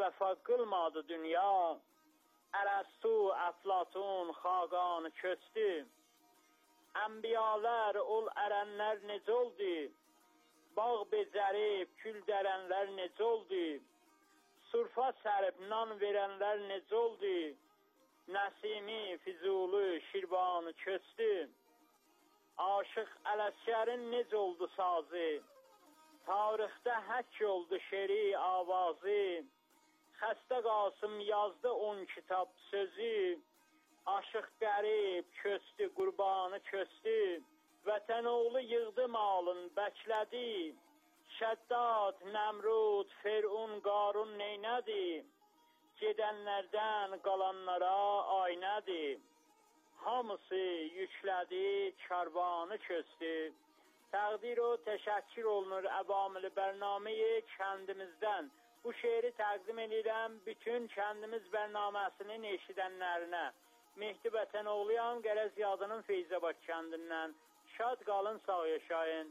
vəfa qılmadı dünya. Ərəstu, Əflatun, Xaqanı köstü. Ənbiyalar, ol ərənlər necə oldu? Bağ becərib, kül dərənlər necə oldu? Surfa sərib, nan verənlər necə oldu? Nəsimi, Füzulu, Şirvanı köstü. Aşıq Ələsgərin necə oldu sazı? Tarixdə həkk oldu şeri avazı. Xəstə Qasım yazdı 10 kitab sözü. Aşıq qərib köstü, qurbanı köstü. Vətən oğlu yığdı malın, bəklədi. Şəddad, Nəmrud, Firun, Qarun neynədi? Gedənlərdən qalanlara aynədi. Hamısı yüklədi, karvanı köstü. Təqdir o təşəkkür olunur əvamili bərnaməyi kəndimizdən. Bu şeiri təqdim edirəm bütün kəndimiz bərnaməsinin eşidənlərinə. Mehdi Vətənoğluyam, Qərəz Yadının Feyzabad kəndindən. Şad qalın, sağ yaşayın.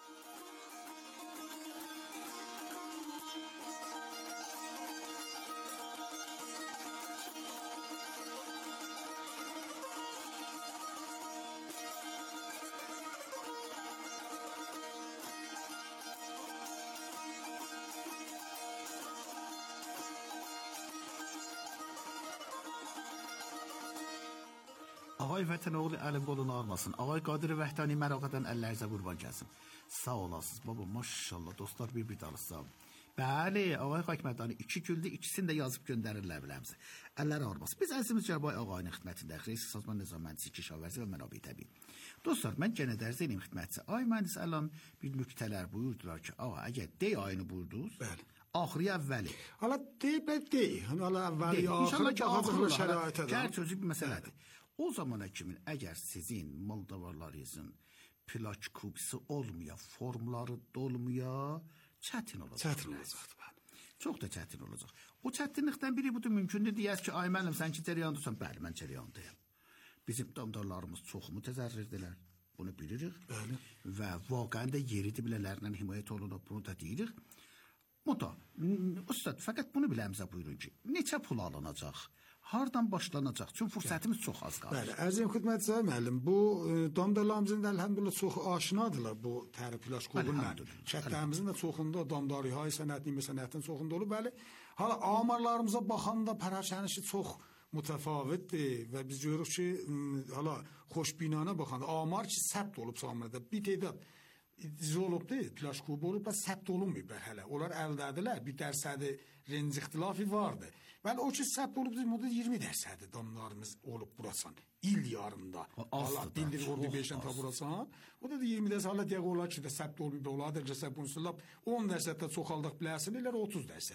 Ağay Vətənoğlu əlim qolunu almasın. Ağay Qadir Vəhdani məraqədən əllərinizə qurban gəlsin. Sağ olasınız baba, maşallah dostlar bir danışsam. Bəli, Ağay Xəkmədani 2 güldü, ikisini də yazıb göndərirlər biləmsə. Əlləri ağarmasın. Biz əzimiz Cərbay ağayının xidmətindəyik. Reis Sazman Nizam Mühəndisi, Kişavərzi və Mənabə Təbii. Dostlar, mən genə dərz edeyim xidmətçi. Ay mühəndis əlan bir nüktələr buyurdular ki, ağa, əgər dey ayını buyurdunuz, bəli. Axırı əvvəli. Hala dey. Hala əvvəli, axırı baxacaqlı şəraitədir. Gəl sözü bir məsələdir. O zamana kimin əgər sizin moldavarlarınızın plak kubisi olmaya, formları dolmaya, çətin olacaq. Çətin olacaqdır, bəli. Çox da çətin olacaq. O çətinlikdən biri budur, mümkündür deyəz ki, ay müəllim, sən ki cərəyandırsan, bəli, mən cərəyandayım. Bizim damdarlarımız çoxumu təzərrirdilər, bunu bilirik. Bəli. Və vaqəən də yeri diblələrlə himayət olunub, bunu da deyirik. Muta, ustad, fəqət bunu biləmizə buyurun ki, neçə pul alınacaq, hardan başlanacaq? Çünki fürsətimiz çox az qalır. Bəli, əzim xidmətçi müəllim, bu damdarlarımızın da əlhəmdülillah çox aşinadırlar bu tərif plaj klubunla. Şəhərlərimizin də çoxunda damdarı sənətin çoxunda olur. Bəli, hala amarlarımıza baxanda pərəşənişi çox mütəfavitdir və biz görürük ki, hala xoşbinanə baxanda amar ki, səbt olub samirədə bir tədad dizi olubdur, plaj klubu olub və səbt olunmayıb hələ. Onlar əldədilər, bir dərsədi renc ixtilafı vardı. Bəli, o ki, səbt olub, burada 20% damlarımız olub burasan. İl yarımda. Allah bildir, ordu 5-dən ta burasan. O da 20% hala deyək olar ki, də səbt olub, olar, səbt olunsunlar. 10% çoxaldıq bilərsin, elə 30%.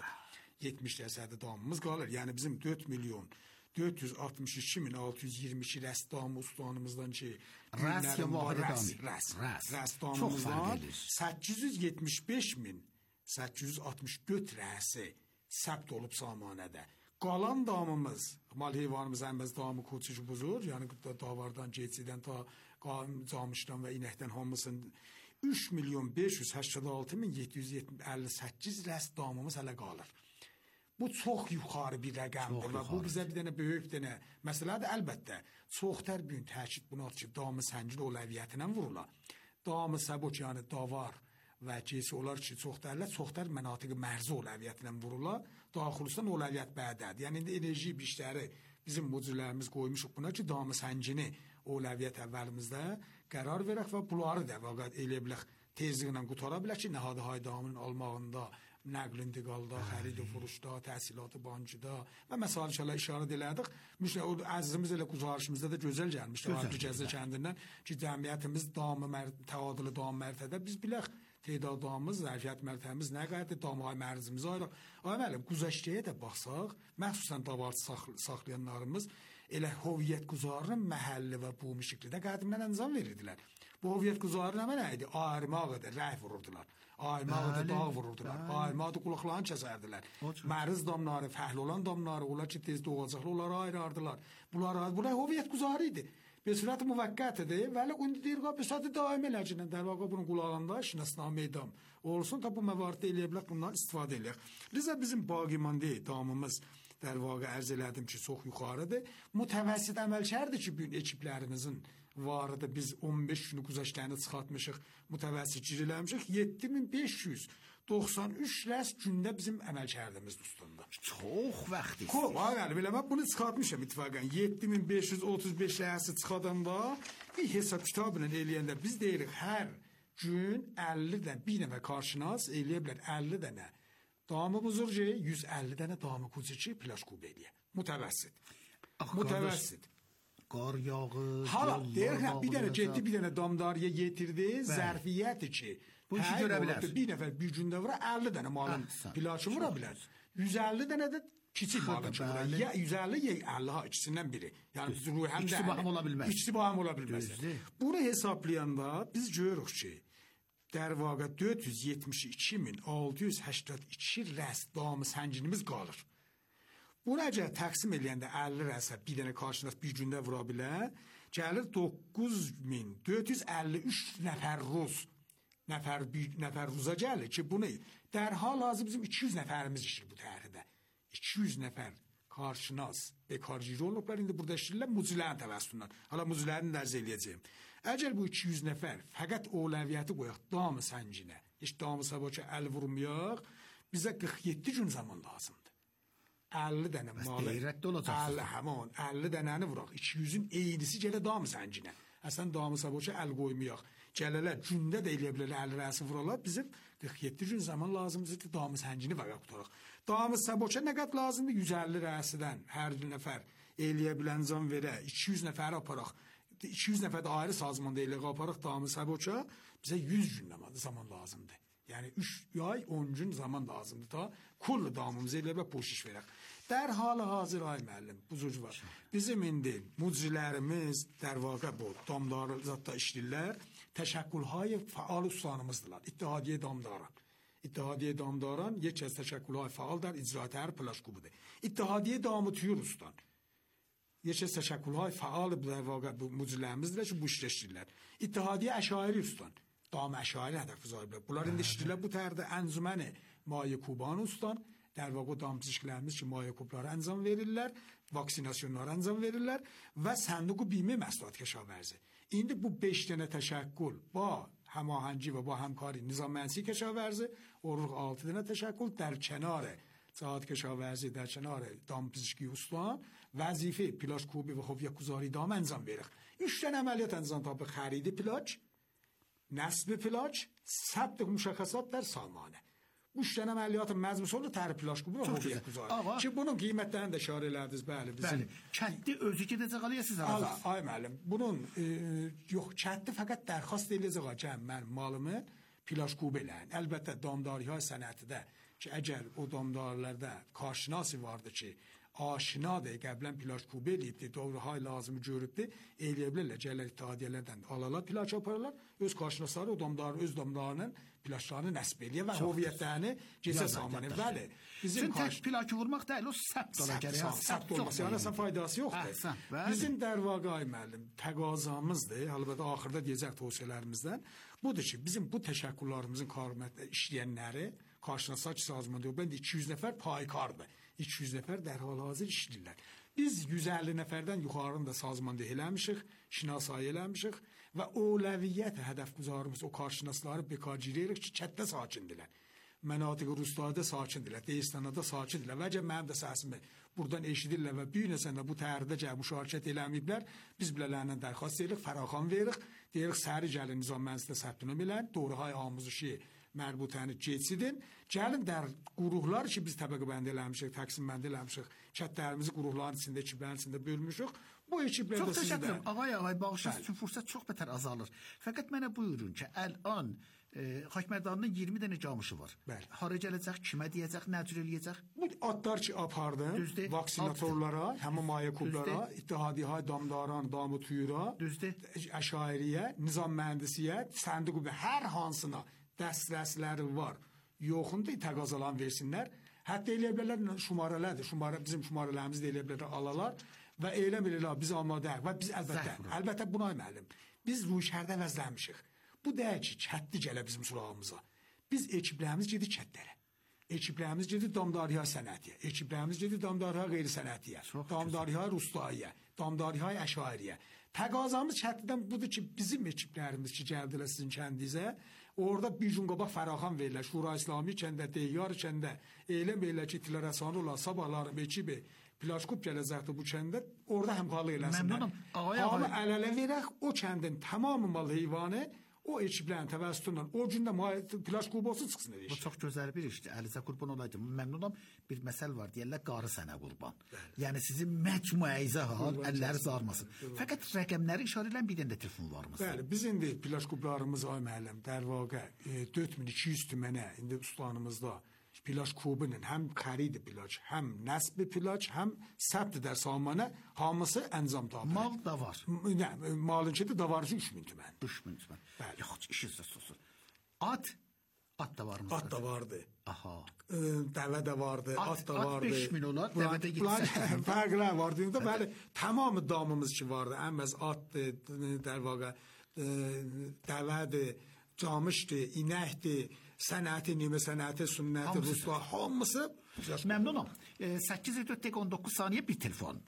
70% damımız qalır. Yəni bizim 4.462.622 rəsdamı ustanımızdan ki, rəsdamımızdan 875.864 rəsi səbt olub samanədə. Qalan damımız, mal heyvanımız ənbəz damı koçucu buzur, yəni davardan, geçidən ta camışdan və inəkdən hamısının 3.586.758 rəst damımız hələ qalır. Bu çox yuxarı bir rəqəmdir və bu bizə bir dənə böyük dənə məsələdir. Əlbəttə, çoxtər bir təkid buna ki, damı səncil oləviyyətinə vurular. Damı səbuk, yəni davar və cesi olar ki, çoxtər mənatiqi mərzi oləviyyətinə vurular. Daxilüstən oləviyyət bədədir. Yəni, indi enerji işləri bizim mücürlərimiz qoymuşuq buna ki, damı səncini oləviyyət əvvəlimizdə qərar verək və bunları da vəqət elə bilək tezliklə qutara bilək ki, nəhadı haydamının almağında, nəql intiqalda, xəridi furuşda, təhsilatı bankıda və məsələ şeylər işarət elədik. Əzizimiz elə quzarışımızda da gözəl gəlmişdir. Arqı Gəzə kəndindən ki, cəmiyyətimiz təadili dam mərtədə biz bilək tedad damımız, zərfiyyət mərtəbəmiz nə qəddir, damay mərzimiz ayrıq. Ay müəllim, güzəştəyə də baxsaq, məxsusən davarçı saxlayanlarımız elə hoviyyət quzarının məhəlli və bu müşiklidə qədimdən ənzam verirdilər. Bu hoviyyət quzarı nə mənə idi? Ayırmağı da rəh vururdular. Ayırmağı da dağ vururdular. Ayırmağı da qulaqlarını kəsərdilər. Mərz damları, fəhl olan damları, onlar ki, tez doğacaqlı, onları ayırardılar. Bunlar hoviyyət quzarı idi. به صورت موقته ولی اون دیرگاه به صورت دائمی لجنه در واقع bunun qulağında şinasname edam olsun da bu məvardə eləyə bundan istifadə eləyək. Liza bizim baqimandı damımız در واقع عرض elədim ki, çox yuxarıdır. Mütəvəssit əməl şərtdir ki, bu gün ekiplərimizin vardı. Biz 15 günü güzəştlərini çıxartmışıq, mütəvəssit giriləmişik. 7593 rəs gündə bizim əməl şərtimiz üstündə. Çox vaxt istəyir. Xoş, bəli, belə mən bunu çıxartmışam ittifaqən. 7535 rəsi çıxadanda bir hesab kitabla eləyəndə biz deyirik hər gün 50 dənə bir nəfər qarşınas eləyə bilər 50 dənə. Damı buzurcu 150 dənə damı kuzucu plaj kubu eləyə. Mütəvəssit. Mütəvəssit. Qar yağı. Hala deyirəm bir dənə ciddi bir dənə damdarıya yetirdi. Zərfiyyəti ki, bu işi görə bilər. Bir nəfər bir gündə vura 50 dənə malın plajı vura bilər. 150 dənə də kiçik malın vura. Ya 150 ya 50 ha ikisindən biri. Yəni ruh həm də İçtibahım ola bilməz. İçtibahım ola bilməz. Bunu hesablayanda biz görürük ki, در واقع 272.682 rəs damı səncinimiz qalır. Bunu əgər təqsim eləyəndə 50 rəsə bir dənə qarşınas bir gündə vura bilər, gəlir 9453 nəfər ruz. Nəfər ruza gəlir ki, bunu dərhal lazım bizim 200 nəfərimiz işir bu tərixdə. 200 nəfər qarşınas bekargiri olublar, indi burada işləyirlər mucilərin təvəssütündən. Hala mucilərini dərz eləyəcəyim. Əgər bu 200 nəfər fəqət oləviyyəti qoyaq damı səncinə, heç damı sabahçı əl vurmayaq, bizə 47 gün zaman lazımdır. 50 dənə malı. Heyrətli olacaqsınız. 50 dənəni vuraq. 200-ün eynisi gələ damı səncinə. Əslən damı sabahçı əl qoymayaq. Gələlər gündə də eləyə bilərlər 50 rəsi vurarlar. Bizim 47 gün zaman lazımdır ki, damı səncini vəqə qutaraq. Damı sabahçı nə qədər lazımdır? 150 rəsidən hər bir nəfər eləyə bilən zam verə, 200 nəfər aparaq. 200 nəfər də ayrı sazmanda elə qaparaq damı sabahçı bizə 100 gün zaman lazımdır. Yəni 3 ay 10 gün zaman lazımdır ta kullu damımızı elə və poşiş verək. Dərhal hazır ay müəllim buzucu var. Bizim indi mucilərimiz در واقع bu damdarı zətdə işləyirlər. Təşəkkülhay faal ustanımızdılar. İttihadiye damdaran. İttihadiye damdaran یک از تشکل‌های فعال در اجرای هر پلاش کوبه. İttihadiye damı tüyür ustan. یک از تشکل‌های فعال در واقع bu mucilərimizdir ki, bu işləşdirlər. İttihadiye əşairi ustan. Dam əşairi hədəf qızarıblar. Bunlar indi işləyirlər bu tərdə ənzüməni maye kuban ustan. در واقع دام پزشکlərimiz ki, maye kubları əncam verirlər, vaksinasyonlar əncam verirlər və sənduqu bime məsləhət kəşavərzi. İndi bu 5 dənə təşəkkül با هماهنگی و با همکاری نظام منسی کشاورزی و 6 دانه تشکل در کنار جهاد کشاورزی در کنار دام پزشکی استان وظیفه پلاژ کوبی و هویت گذاری دام انجام بیرخ. 3 تا عملیات انجام تا به خرید پلاژ، نصب پلاژ، ثبت مشخصات در سامانه. Bu işlən əməliyyatı məzmusunu tərif pلاژ kubu və hüviyyət güzarı. Ki bunun qiymətlərini də işarə elədiniz, bəli. Bəli. Kəndli özü gedəcək alıya siz alacaqsınız. Ay müəllim, bunun yox, kəndli fəqət dərxast eləyəcək ki, mənim malımı pلاژ kubu eləyin. Əlbəttə damdarlığa sənətidə ki, əgər o damdarlarda karşınası vardı ki, aşinadır, qəblən pلاژ kubu eləyibdi, doğruhay lazımı görübdi, eləyə bilərlər, gəllər ittihadiyyələrdən alalar, pلاژ aparırlar, öz karşınasları o damdarı, öz damdarının pلاژlarını nəsb eləyə və hüviyyətlərini gecə samanı. Bəli. Bizim tək pلاژ vurmaq deyil, o səbt ola gərək. Səbt olması, yəni əsən faydası yoxdur. Bizim dərvaqə ay müəllim, təqazamızdır, əlbəttə axırda deyəcək tövsiyələrimizdən, budur ki, bizim bu təşəkküllərimizin işləyənləri, karşınasa ki, sazmanda yox, bəndə 200 nəfər paykardır. 200 nəfər dərhal hazır işləyirlər. Biz 150 nəfərdən yuxarında sazmanda eləmişik, şinasayı eləmişik və oləviyyət hədəf quzarımız o karşınasları bekargiri edirik ki, kətdə sakindirlər. Mənatiq Ruslarda sakindirlər, Dəyistanada sakindirlər və mənim də səsimi buradan eşidirlər və bir neçəndə bu tərdə gəlib müşarikət eləməyiblər. Biz bilələrlə dərxast edirik, fəraxan veririk, deyirik səri gəlin nizam mənzildə səbtünüm elən, doğruhay amuzuşi mərbutəni keçidin. Gəlin der qurğular ki, biz təbəqə bənd eləmişik, təqsim bənd eləmişik, kətlərimizi qurğuların içində, ekiblərin içində bölmüşük. Bu ekiblərdə sizdə... Çox təşəkkür ederim. Ağay, bağışınız üçün fürsət çox betər azalır. Fəqət mənə buyurun ki, əl-an Xakmərdanının 20 dənə camışı var. Bəli. Hara gələcək, kimə deyəcək, nə cür eləyəcək? Bu adlar ki, apardı, vaksinatorlara, həmin maye kublara, ittihadiyyəyə, damdaran, damı tuyura, əşairiyə, nizam mühəndisiyə, səndiqu və hər hansına dəstəsləri var. Yoxunda təqazalan versinlər. Hətta eləyə bilərlər şumarələrdir. Bizim şumarələrimizi də eləyə bilərlər alalar və elə bilələ biz amadəyik və biz əlbəttə buna müəllim. Biz Ruşərdə vəzlənmişik. Bu deyək ki, kətli gələ bizim surağımıza. Biz ekiblərimiz gedir kətlərə. Ekiblərimiz gedir damdarıya sənətiyə. Ekiblərimiz gedir damdarıya qeyri-sənətiyə. Damdarıya rustaiyə. Damdarıya əşairiyə. Təqazamız kətlidən budur ki, bizim ekiblərimiz ki, gəldilər sizin kəndinizə, orada bir gün qabaq fəraxan verirlər. Şura İslami kəndə, Deyyar kəndə, elə belə ki, tilərəsanı olan sabahlarım ekibi, Plaşkub gələcəkdir bu kəndə, orada həmkarlıq eləsinlər. Amma əl-ələ verək, o kəndin tamamı mal heyvanı, o ekiblərin təvəssütündən o gündə Plaşkub olsun çıxsın edir. Bu çox gözəl bir işdir. Əlinizə qurban olaydım. Məmnunam. Bir məsəl var, deyirlər qarı sənə qurban. Yəni sizin məcmuəyizə hal, əlləriniz ağrımasın. Fəqət rəqəmləri işarə edən bir dənə də telefonlarımız var. Bəli, biz indi Plaşkublarımız ay müəllim, dərvaqə 4200 tümənə indi ustanımızda Plaşkubunun həm xəridi plaj, həm nəsbi plaj, həm səbt der samanə hamısı əncam tapır. Mal da var. Yəni malınki də davarıcı 3000 tümən. 3000 tümən. Bəli. Yox, işiniz olsun. At da var mı? At da vardı. Aha. Dəvə də vardı, at da vardı. At 5000 olar, dəvə də 700. Fərqlər vardı. İndi bəli, tamamı damımız ki vardı. Ən bəz atdır, dərvaqə dəvədir, camışdır, inəkdir, sənəti, nimə sənəti, sünnəti, ruslar, hamısı. Məmnunum. 8:19 saniyə bir telefon.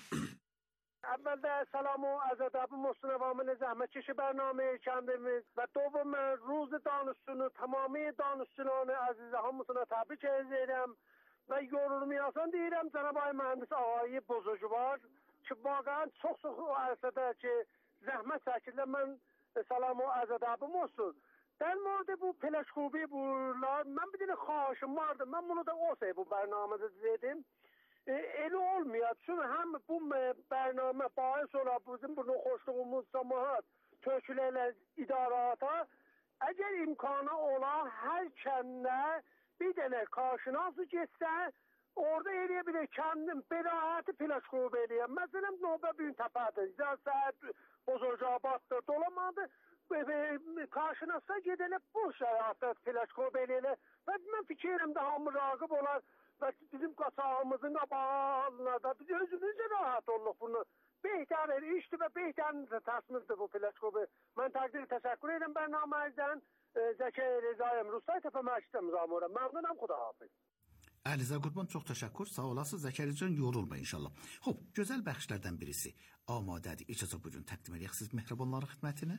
Evvelde selamı azadabı Mustafa zahmetçi bername kendimiz ve dolayısıyla روز دانشجویان تمامی دانشجویان عزیز همسون تبریک ederim ve yorulmuyorsan diyelim Cenab-ı Ay mühendis ağayı bozuşuvar ki vaقعا çok arasında ki zahmet şekilde ben selamı azadabım olsun. در مورد bu Plaşkubi bunlar ben bir tane xahişim vardı. Ben bunu da olsaydı bu bernamede dedim. Eli olmuyor. Çünkü hem bu bername bahis olan bizim bunu hoşluğumuz cemaat tökülerler idarata eğer imkanı olan her kendine bir tane karşınası geçse orada eleyebilir kendim berahati Plaşkubi eləyəm. Mesela Nobel Büyüntepe'dir. Zərsət, Bozorcabat'dır. Dolamadı. Karşınasa gidelim bu şəraitdə Plaşkubi eləyələr. Və mən fikrimdə hamı raqib olar və bizim qaçağımızın qabağında biz özümüzce rahat oluq bunu. Behter işti və behteriniz təsmirdir bu Plaşkubi. Mən təqdir təşəkkür edirəm bərnaməizdən. Zəki Rezayım Rusay Tepe Məşqdə müzamura. Məmnunam, xudahafiz. Əlinizə qurban, çox təşəkkür. Sağ olasınız. Zəkərican, yorulma inşallah. Hop, gözəl bəxşlərdən birisi. Amadədir. İcazə buyurun təqdim edək siz mehribanların xidmətinə.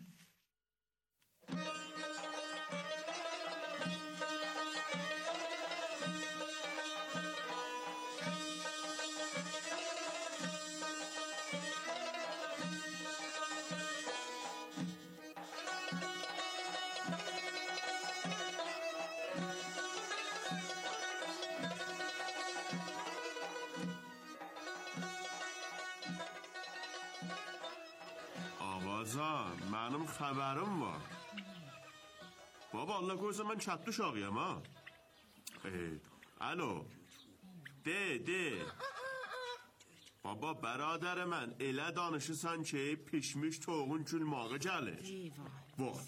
Mənim xəbərim var. Baba, Allah qoysa mən çatlı uşağıyam ha. Alo. De. Baba, bərədər mən elə danışırsan ki, pişmiş toğun gülmağı gəlir. Bax.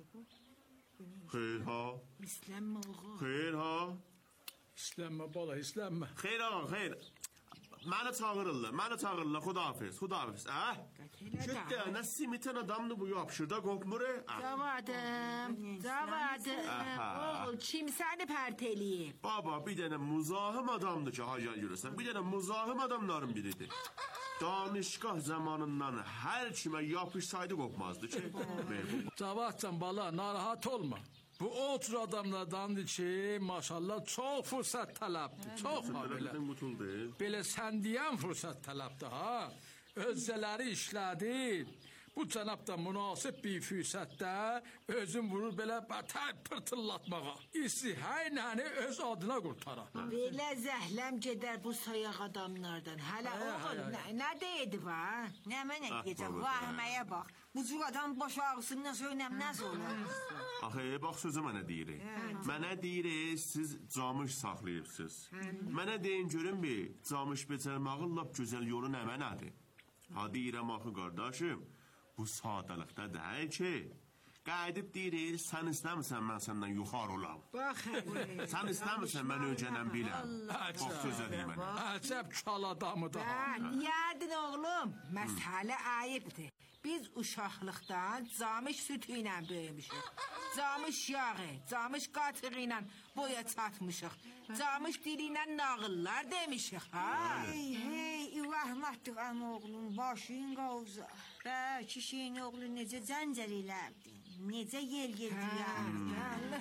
Xeyr ha. İslənmə ağa. Xeyr ha. İslənmə bala, İslənmə. Xeyr ağa, xeyr. Məni çağırırlar, xudahafiz. Şüttə, nə simitən adamdı bu yapışırda, qorxmur. Cavadım. Oğul, kim səni pərteliyib? Baba, bir dənə muzahim adamdır ki, hacan görürsən. Bir dənə muzahim adamların biridir. Danışqah zamanından hər kimə yapışsaydı qorxmazdı ki. Cavadcan bala, narahat olma. Bu o tür adamlardandır ki, maşallah çox fürsət tələbdir, çox ha belə. Belə sən deyən fürsət tələbdir ha. Özləri işlədir. Bu cənab da münasib bir fürsətdə özün vurur belə bətər pırtıllatmağa. İstihəynəni öz adına qurtarar. Belə zəhləm gedər bu sayaq adamlardan. Hələ oğul, nə deyidi var? Nə mənə deyəcəm, vahməyə bax. Bu cür adam baş ağrısından söylənməz olur. Axı, bax sözü mənə deyirik. Mənə deyirik, siz camış saxlayıbsınız. Mənə deyin görün bir, camış becərmağın lap gözəl yolu nə mənədir? Ha deyirəm axı qardaşım, bu sadəlikdə deyil ki, Qayıdıb deyir, sən istəmirsən mən səndən yuxarı olam. Bax, Sən istəmirsən mən öncənəm biləm. Bax sözə deyim mənə. Əcəb çal adamı da. niyədin oğlum? Məsələ ayıbdır. Biz uşaqlıqdan camış sütü ilə böyümüşük. Camış yağı, camış qatığı ilə boya çatmışıq. Camış dili ilə nağıllar demişik, ha? Hey, rəhmətdir əm oğlum, başın qavza. Bə, kişinin oğlu necə cəncər eləbdi, necə yel deyərdi.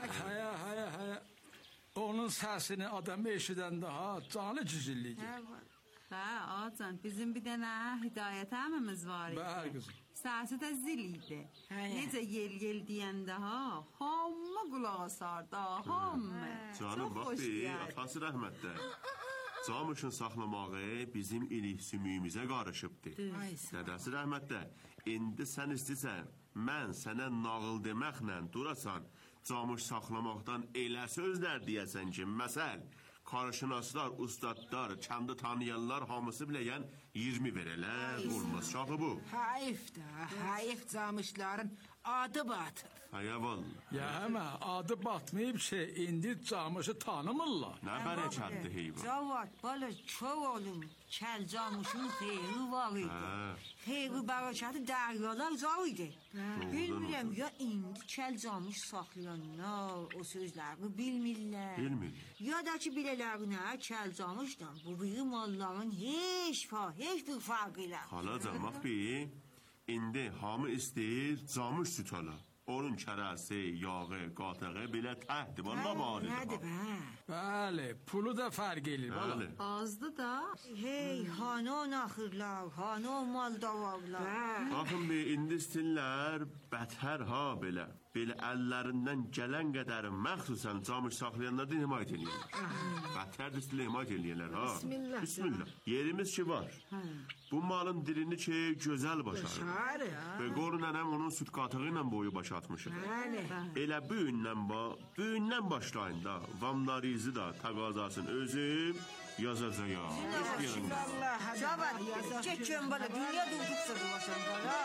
Hə. Onun səsini adam eşidəndə ha, canı cicilliyir. Hə, Acan, bizim bir dənə Hidayət əmimiz var idi. Bəli qızım. Səsi də zil idi. Necə yel deyəndə ha, hamı qulaq asardı, hamı. Canım bax bir, atası rəhmətdə. Camışın saxlamağı bizim ilik sümüyümüzə qarışıbdır. Dədəsi rəhmətdə, indi sən istəyirsən, mən sənə nağıl deməklə durasan, camış saxlamaqdan elə sözlər deyəsən ki, məsəl, karşınaslar, ustadlar, kəndi tanıyanlar hamısı biləyən 20 verələr, olmaz şahı bu. Hayf camışların adı batıb. Haya valla. Ya həmə, adı batmayıb ki, indi camışı tanımırlar. Nə bərəkətdir heyvan. Cavad, bala, çox oğlum, kəl camışın xeyri var idi. Xeyri bərəkəti dəryalar zor idi. Bilmirəm, ya indi kəl camış saxlayanlar o sözləri bilmirlər. Ya da ki, bilələrinə kəl camışdan bu biri malların heç bir farqı ilə. Xalacan, bax bir, indi hamı istəyir camış süt ala. Onun kərəsi, yağı, qatığı belə təhdir, valla bağlıdır. Bəli, pulu da fərq edir. Azdı da. Hey, hanon axırlar, hanon maldavarlar. Baxın bir, indi istinlər bətər ha belə. Belə əllərindən gələn qədəri məxsusən camış saxlayanlardan himayət edirlər. Bətər də istinlə himayət edirlər, ha. Bismillah. Yerimiz ki var. Bu malın dilini ki gözəl başarır. Və qorun nənəm onun süt qatığı ilə boyu başatmışıq. Elə büyündən başlayın da, vamlarınızı da təqazasın özüm yazacağım. Cavad, geçiyorum bana, dünya durdukça dolaşan bana.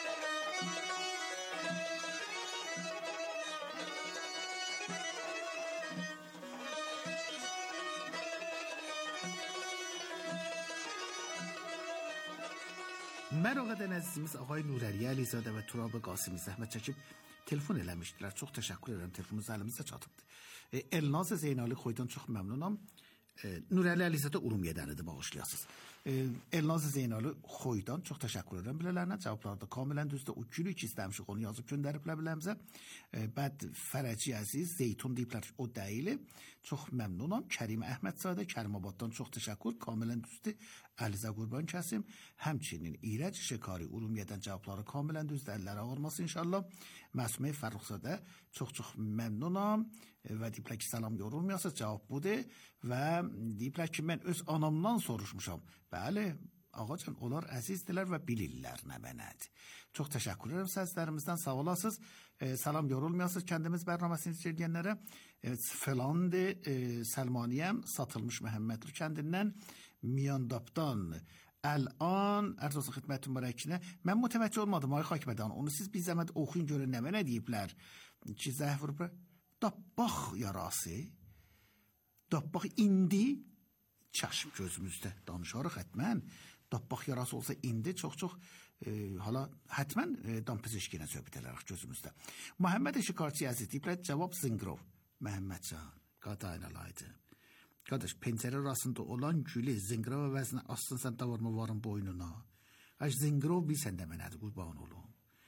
Məraqədən əzizimiz Ağay Nurəli Əlizadə və Turab Qasimi zəhmət çəkib telefon eləmişdilər. Çox təşəkkür edirəm, telefonumuz əlimizdə çatıbdır. Elnaz Zeynali Xoydan çox məmnunam. Nurəli Əlizadə Urumiyədənidir, bağışlayasınız. Elnaz Zeynali Xoydan çox təşəkkür edirəm. Bilələrinə cavablarda kamilən düzdür. O gülü ki istəmişik, onu yazıb göndəriblər biləmizə. Bəd Fərəci Əziz, Zeytun deyiblər, o deyili. Çox məmnunam. Kərim Əhmədzadə, Kərimabaddan çox təşəkkür. Kamilən düzdür. Əlizə Qurban Kəsim, həmçinin İrəc Şəkari Urumiyədən cavabları kamilən düzdür. Əlləri ağırması inşallah. Məsumə Fərruxzadə çox məmnunam və deyiblər ki, salam yorulmayasınız, cavab budur və deyiblər ki, mən öz anamdan soruşmuşam. Bəli, ağacan, onlar əzizdirlər və bilirlər nə mənədir. Çox təşəkkür edirəm səslərimizdən, sağ olasınız. Salam yorulmayasınız kəndimiz bərnaməsini izləyənlərə. Filandı, Səlmaniyəm, Satılmış Məhəmmədli kəndindən, Miyandabdan, Əl-an, ərz olsun xidmətin mübarəkinə. Mən mütəvəccüh olmadım, ay Xakimədan. Onu siz bir zəhmət oxuyun görün nə mənə deyiblər. Ki, zəhvur dabbaq yarası, dabbaq indi, çaşım gözümüzdə danışarıq hətmən. Dabbaq yarası olsa indi çox hala hətmən dampizeşki ilə söhbət edərək gözümüzdə. Məhəmməd Şikarçı Əziz deyiblər, cavab Zınqrov. Məhəmmədcan, qadaynalaydı. Qardaş, pencere arasında olan gülü zınqrova vəzinə assın sən davarma varın boynuna. Zınqrov bilsən də mənədir, qurban olum.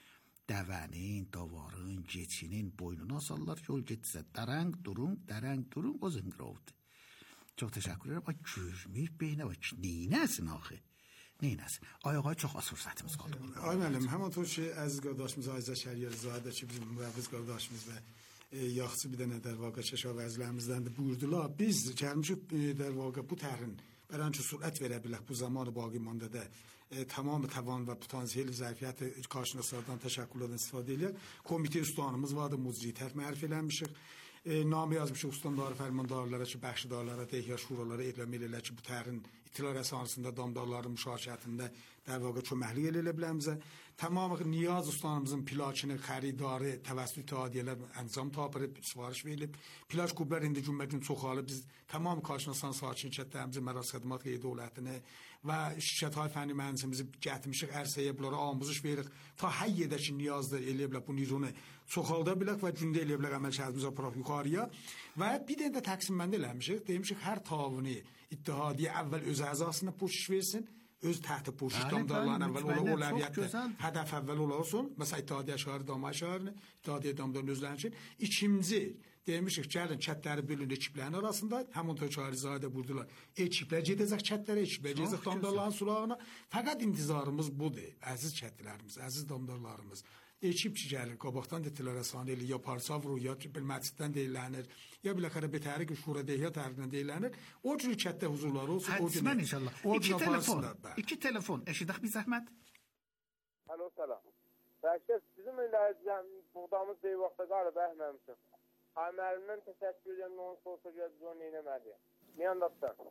Dəvənin, davarın, keçinin boynuna asallar, yol getsə dərəng durun, o zınqrovdur. Çox təşəkkür ederim. Ay, görməyib beynə bak, neynəsin axı? Neynəsin? Ay, çox az fürsətimiz qaldı. Ay müəllim, həmən ki, əziz qardaşımız Ayza Şəriyəlizadə ki, bizim müvəffiz qardaşımız və yaxşı bir dənə dərvaqa şəşavəzlərimizdən də buyurdular. Biz gəlmişik dərvaqa bu tərin bəlkə sürət verə bilək bu zamanı baqi mandada tamamı tavan və potansiyel zərfiyyət karşınaslardan təşəkkürlərdən istifadə edilir. Komitə üstanımız vardı, muzci tərk mərif eləmişik. Namı yazmışıq ustandarı, fərmandarlara ki, bəxşidarlara, dehiyyar şuralara elan edirlər ki, bu tərin itilar əsasında damdarların müşahiratında در واقع köməklik elə bilər bizə. Tamamı Niyaz ustanımızın plakını xəridarı təvəssüt ittihadiyyələr əncam tapırıb, sifariş verilib. Plak klublar indi günbəgün çoxalıb. Biz tamam Qarşınasan sakin şirkətlərimizin məras xidmat qeydi dövlətini və şirkətlər fənni mühəndisimizi gətirmişik ərsəyə, bunlara amuzuş veririk. Ta həyyədə ki, Niyazda eləyə bilər bu nizonu çoxalda bilək və gündə eləyə bilər əməl şəhərimizə aparaq yuxarıya. Və bir dənə də təqsim bəndə eləmişik. Demişik, hər tavını ittihadiyyə əvvəl öz əzasına poşiş versin. Öz təxti poşiş damdarlarına əvvəl olavəliyyətdə hədəf əvvəl olasın. Məsələn, ittihadiyyə şəhəri, damay şəhərini, ittihadiyyə damdarını özlərin üçün. İkinci, demişik, gəlin çətləri bölün ekiplərin arasında. Həmin tökari zahidə burdular. Ekiplər gedəcək çətlərə, ekiplər gedəcək damdarların sulağına. Fəqət intizarımız budur, əziz çətlərimiz, əziz damdarlarımız. Ekip ki gəlir, qabaqdan dedilər əsanə elə, ya parsavru, ya bilməciddən deyilənir, ya biləxərə betəri ki, şura deyil, ya tərindən deyilənir. O cür kətdə huzurları olsun. Hədismən inşallah. İki telefon, eşidək bir zəhmət. Alo, salam. Bəlkə bizim ilə buğdamız deyil vaxtda qalıb əhməmişim. Əməlimdən təşəkkür edirəm, onun sorsa gözü onu eləmədi. Niyə anlatsan?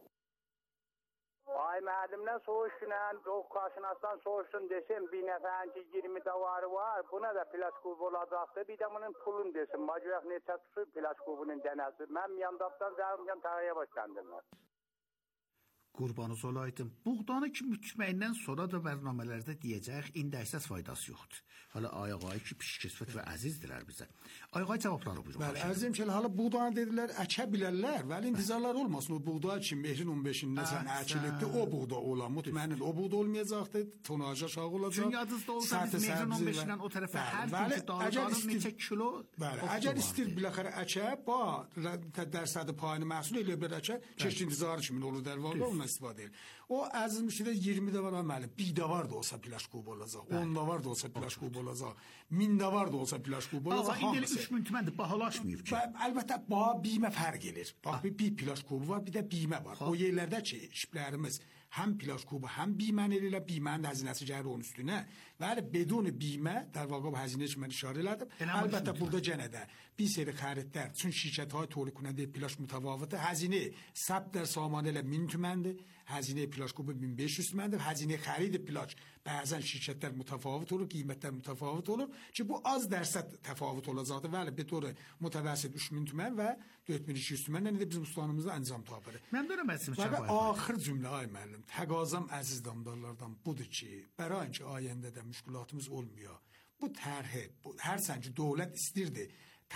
Ay müəllimdən soğuşdunan, o Qarşınasdan soğuşdun desem, bir nəfərin ki 20 davarı var, buna da plaj klubu olacaqdı, bir də bunun pulun desin, macuyaq neçə tutur plaj klubunun dənəsi. Mən yandapdan zərumcan taraya başlandım. Qurbanız olaydım. Buğdanı ki mütməyindən sonra da bərnamələrdə deyəcək, indi əsas faydası yoxdur. Hala Ayğay ki, pişkisfət və əzizdirlər bizə. Ayğay cavabları buyurun. Bəli, əzizim ki, hala buğdanı dedilər, əkə bilərlər, vəli intizarlar olmasın. O buğda ki, mehrin 15-ində sən əkilibdi, o buğda olan, mütməinin o buğda olmayacaqdı, tonajı aşağı olacaq. Çünki adınızda olsa biz mehrin 15-dən o tərəfə hər günkü dağlıqların neçə kilo? Bəli, əgər istir biləxərə əkə, dərsədi payını məhsul elə bir əkə, keşk intizarı kimin olur dərvarda, ondan istifadə edir. O əzizmişdə 20 də var mənim, 1 də var da olsa plaj klubu olacaq, 10 da var da olsa plaj klubu olacaq, 1000 də var da olsa plaj klubu olacaq. İndi 3000 tüməndir, bahalaşmayıb ki. Əlbəttə, baha bimə fərq edir. Bax, bir plaj klubu var, bir də bimə var. O yerlərdə ki, işlərimiz həm plaj klubu, həm bimən eləyirlər, bimənin həzinəsi gəlir onun üstünə. Bəli, bedun bimə, در واقع bu həzinə ki, mən işarə elədim. Əlbəttə, burada gənə də bir seri xəritlər, çün şirkətlər tolib kunəndə plaj mütəvavıtı, həzinə səbtlər samanə ilə 1000 tüməndir, həzinə plaj klubu 1500 tüməndir, həzinə xərid plaj bəzən şirkətlər mütəfavit olur, qiymətlər mütəfavit olur ki, bu az dərsə təfavüt olacaqdır. Bəli, betoru mütəvəssit 3000 tümən və 4200 tümənlə də bizim ustanımızda əncam tapırıq. Mən dönəməzsim. Və axır cümlə ay müəllim, təqazam əziz damdarlardan budur ki, bərain ki, ayəndə də müşkülatımız olmuyor. Bu tərhə, hər sən ki, dövlət istirdi,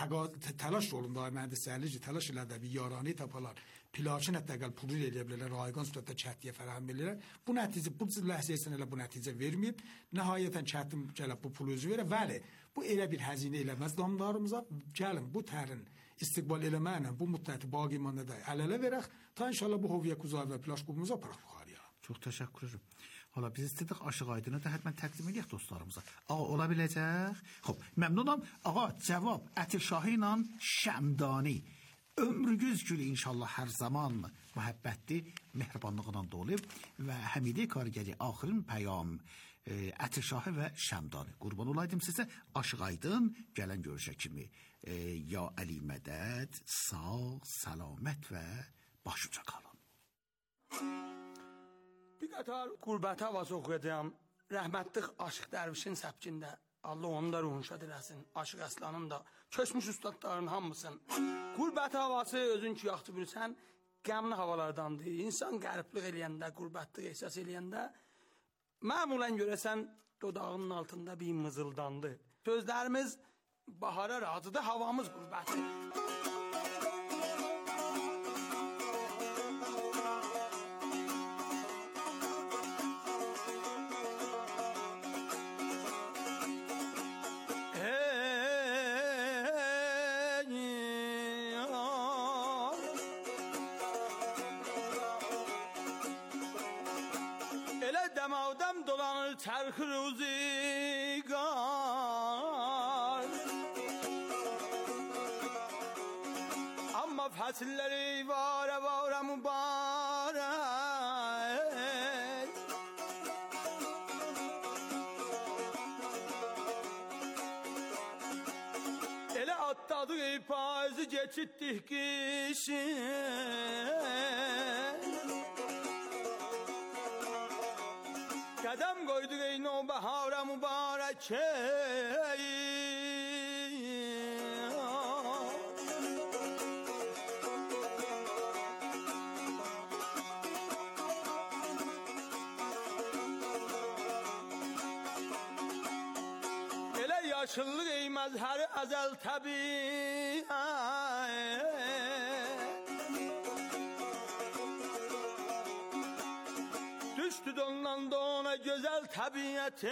təlaş yolunda ay mühəndisləri ki, təlaş elədə bir yaranı tapalar, plakın hətta pulu eləyə bilərlər, rayqan sütətdə çətliyə fərahəm edirlər. Bu nəticə, bu ləhzəyəsən elə bu nəticə verməyib. Nəhayətən çətin gəlib bu pulu özü verə. Bəli, bu elə bir həzinə eləməz damdarımıza. Gəlin, bu tərin istiqbal eləməklə bu müddəti baqi imanda da əl-ələ verək. Ta inşallah bu hoviyyə kuzar və plaj klubumuza aparaq yuxarıya. Çox təşəkkür ederim. Hala biz istedik Aşıq Aydını da həttən təqdim edək dostlarımıza. Ağa, ola biləcək? Xoş, məmnunam. Ağa, cavab Ətirşahı ilə Şəmdani. Ömrünüz gülü inşallah hər zaman mühəbbətli, mehribanlığından dolub və Həmidi Karigəri axırın pəyam Ətirşahı və Şəmdani. Qurban olaydım sizə Aşıq Aydın gələn görüşə kimi. Ya Əli Mədəd, sağ, səlamət və başuca qalın. Bir qatar qürbət havası oxuyacağım. Rəhmətlik Aşıq Dərvişin səbkində. Allah onu da ruhunu şad eləsin. Aşıq Əslanın da köçmüş ustadların hamısın. Qürbət havası özün ki yaxşı bilirsən, qəmli havalardandır. İnsan qəriblik eləyəndə, qürbətlik ehsas eləyəndə məmulən görəsən dodağının altında bir mızıldandı. Sözlərimiz bahara razıdır, havamız qürbətdir. Çərxi ruzigar Amma fəsilləri vara mübarək Elə atladı pay payızı geçittik kişi. Kadem koyduk ey nobahara mübarek ele yaşıllık ey mezheri ezel tabiat düştü dondan dona güzel tabiatı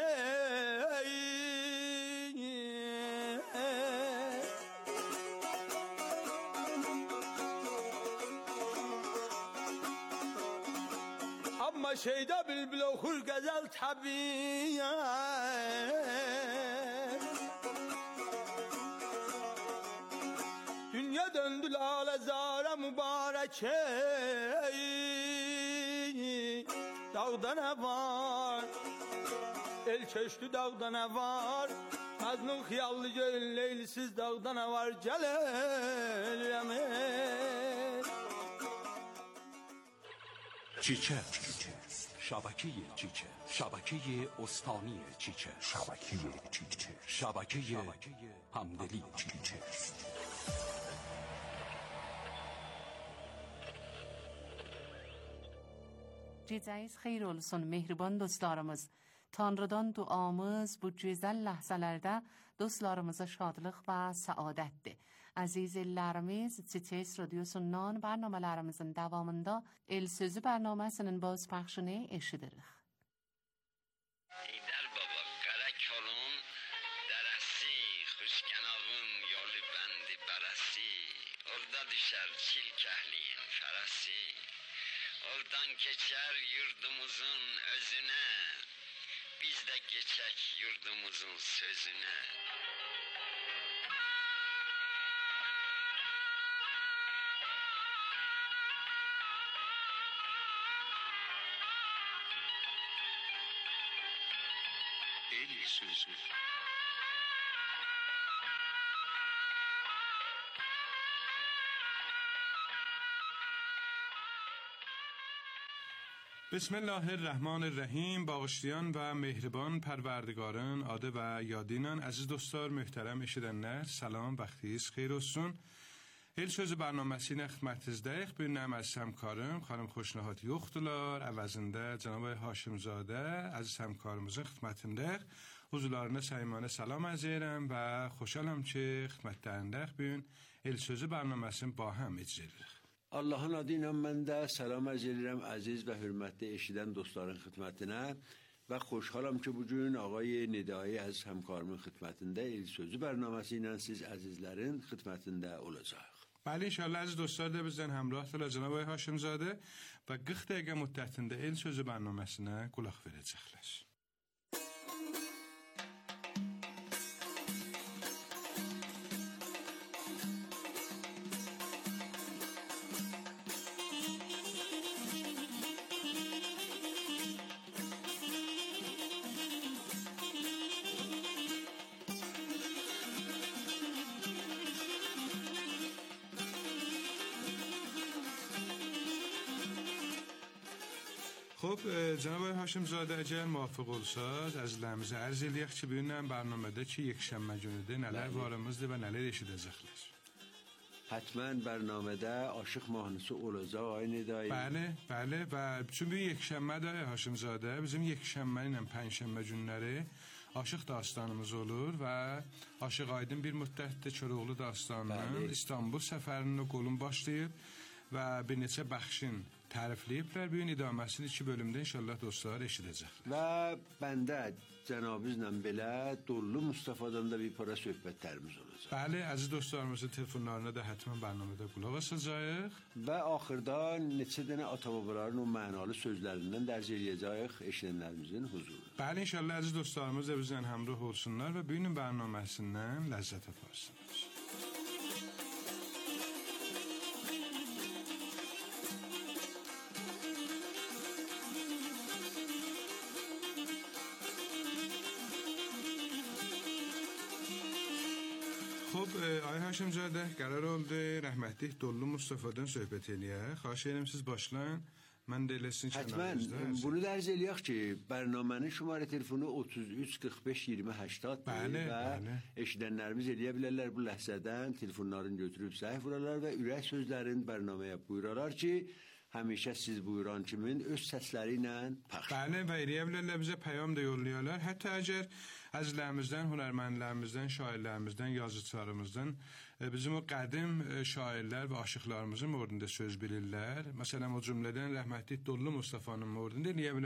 ama şeyde bülbül okur güzel tabiat dünya döndü lale zara mübarek dağda ne var el çeştü dağda ne var Mecnun hıyallı gölün leylisiz dağda ne var Celal Yemin چیچه شبکه چیچه شبکه استانی چیچه شبکه همدلی چیچه Cüzəyiz xeyir olsun mehriban dostlarımız. Tanrıdan duamız bu güzel ləhzələrdə dostlarımıza şadlıq və səadətdir. Əziz illərimiz, Çiçek Radyosu'ndan bərnamələrimizin davamında El Sözü bərnaməsinin bozpəxşini eşidirik. ایدر بابا قره کلون درستی خوشکناون یالی بندی برسی orada düşer çil kehliğin ferasi oradan geçer yurdumuzun özüne biz de geçek yurdumuzun sözüne El Sözü بسم الله الرحمن الرحیم. bağışlayan və mehriban pərverdigarın adı və yadıyla əziz dostlar, möhtərəm eşidənlər, salam, vaxtınız xeyir olsun. El Sözü bərnaməsi ilə xidmətinizdəyik. Bu gün əziz həmkarım, xanım Xoşnahat yoxdular. Əvəzində Cənab Haşimzadə, əziz həmkarımızın xidmətindəyik. Huzurlarına səymanə salam ərz edirəm və xoşalam ki, xidmətlərindəyik. Bu gün El Sözü bərnaməsini ba həm icra edirik. Allah'ın adıyla mən də salam ərz edirəm əziz və hörmətli eşidən dostların xidmətinə və xoşhalam ki, bugün ağay Nidai əziz həmkarımın xidmətində El Sözü bərnaməsi ilə siz əzizlərin xidmətində olacaq. بله انشالله عزیز دوستlar da bizden hamrahdılar Cənab Haşimzadə və 40 dəqiqə müddətində El Sözü bərnaməsinə qulaq verəcəklər. خب جناب هاشمزاده اگر موافق olsaz əzizlərimizə ərz eləyək ki, bugün bərnamədə ki, yekşənbə günüdür, nələr varımızdır və nələr eşidəcəklər. Hətmən bərnamədə aşıq mahnısı olacaq ay Nidai. Bəli və bütün bir yekşənbədə Haşimzadə bizim yekşənbə ilə pənşənbə günləri aşıq dastanımız olur və Aşıq Aydın bir müddətdə Koroğlu dastanının İstanbul səfərinin qolun başlayıb və bir neçə bəxşin tərifləyiblər. Bu gün idaməsini 2 bölümdə inşallah dostlar eşidəcəklər. Və bəndə cənabınızla belə Dollu Mustafadan da bir para söhbətlərimiz olacaq. Bəli, əziz dostlarımızın telefonlarına da hətmən bərnamədə qulaq asacağıq. Və axırda neçə dənə ata-babaların o mənalı sözlərindən dərc edəcəyik eşidənlərimizin huzuruna. Bəli, inşallah əziz dostlarımız da bizlə həmrah olsunlar və bu günün bərnaməsindən ləzzət aparsınlar. خب خب آقای هاشم زاده قرار oldu رحمتlik Dollu Mustafa'dan söhbət eləyək. Xahiş edirəm siz başlayın. Mən də eləsin kənarınızda. bunu dərc eləyək ki, bərnamənin şumarə telefonu 33 45 20 80 və eşidənlərimiz eləyə bilərlər bu ləhzədən telefonlarını götürüb zəng vurarlar və ürək sözlərin bərnaməyə buyurarlar ki, həmişə siz buyuran kimin öz səsləri ilə pəxş. Bəli, və eləyə bilərlər bizə pəyam da yollayarlar. Hətta əgər əzizlərimizdən, hünərməndlərimizdən, şairlərimizdən, yazıçılarımızdan bizim o qədim şairlər və aşıqlarımızın mövzusunda söz bilirlər. Məsələn, o cümlədən rəhmətlik Dollu Mustafa'nın mövzusunda eləyə bilərlər.